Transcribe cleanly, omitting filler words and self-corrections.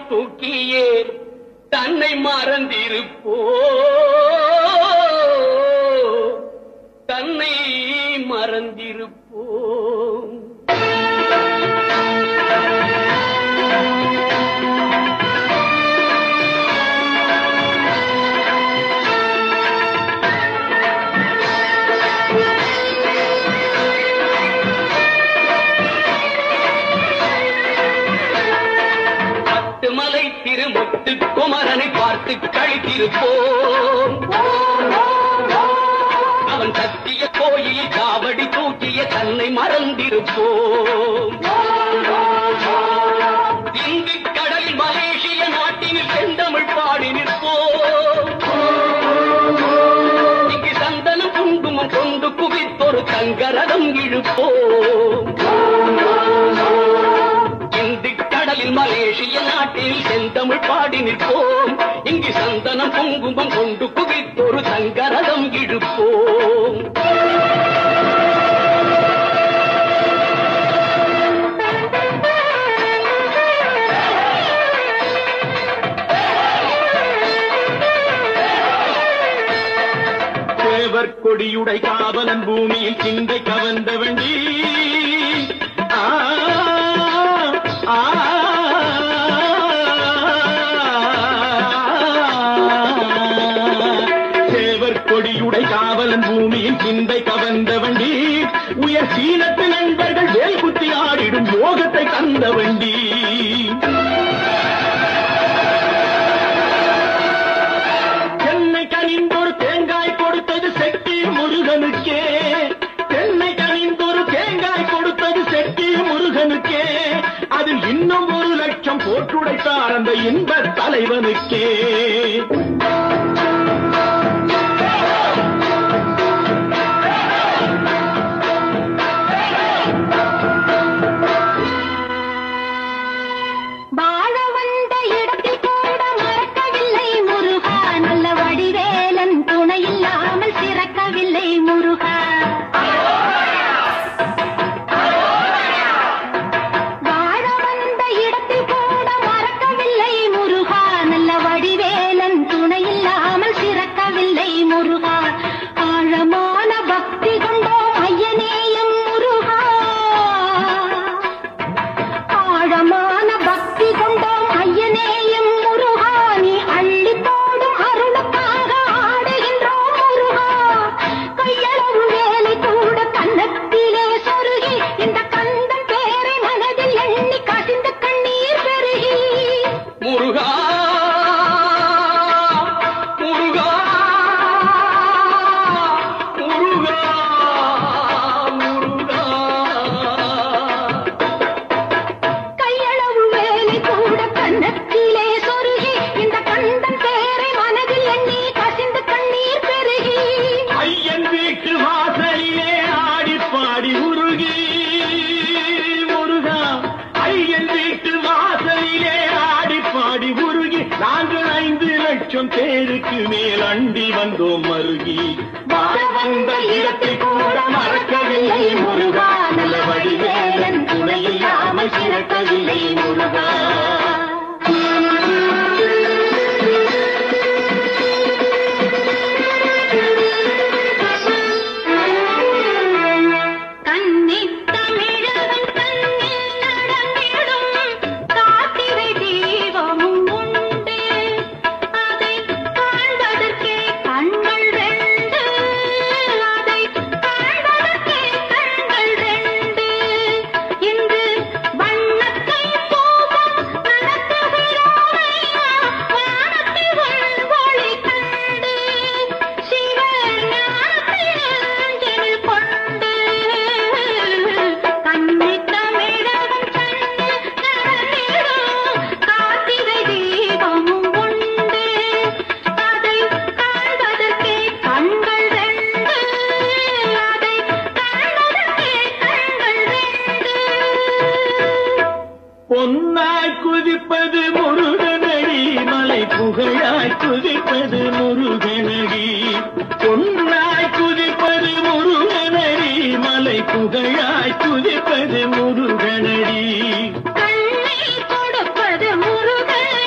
தூக்கியே தன்னை மறந்திருப்போ தன்னை மறந்திருப்போ மலை திருமுத்து குமரனை பார்த்து கழித்திருப்போம். அவன் சத்திய கோயிலில் காவடி தூக்கிய தன்னை மறந்திருப்போம். இந்து கடலில் மலேசிய நாட்டினில் செந்தமிழ் பாடி நிற்போம். இங்கு சந்தனம் குங்குமம் கொண்டு குவித்தொரு தங்கரதம் இழுப்போம். மலேசிய நாட்டில் செந்தமிழ் பாடி நிற்போம். இங்கு சந்தனம் குங்குமம் கொண்டு குவித்தொரு தங்கரதம் இழுப்போம். தேவர் கொடியுடை காவலன் பூமியில் சிந்தை கவர்ந்த வண்டி கொடியுடை காவலன் பூமியின் சிந்தை கவர்ந்த வண்டி உயர் சீனத்து நண்பர்கள் வேல் குத்தி ஆடிடும் யோகத்தை தந்த வண்டி. தென்னை கனிந்தொரு தேங்காய் கொடுத்தது செட்டி முருகனுக்கே. தென்னை கனிந்தொரு தேங்காய் கொடுத்தது செட்டி முருகனுக்கே. அதில் இன்னும் 1 லட்சம் போட்டுடைத்தார் அந்த இன்ப தலைவனுக்கே. பேருக்கு மேல் அண்டி வந்தோம் மருகி. வந்த இடத்தில் கூட மறக்கவில்லை முருகா. நல்ல வடிவேலன் துணையில்லாமல் சிறக்கவில்லை முருகா. பொன்னாய் குதிப்பது முருகனடி மலை புகழாய் குதிப்பது முருகனடி. பொன்னாய் குதிப்பது முருகனடி மலை புகழாய் குதிப்பது முருகனடி. கண்ணை கொடுப்பது முருகனடி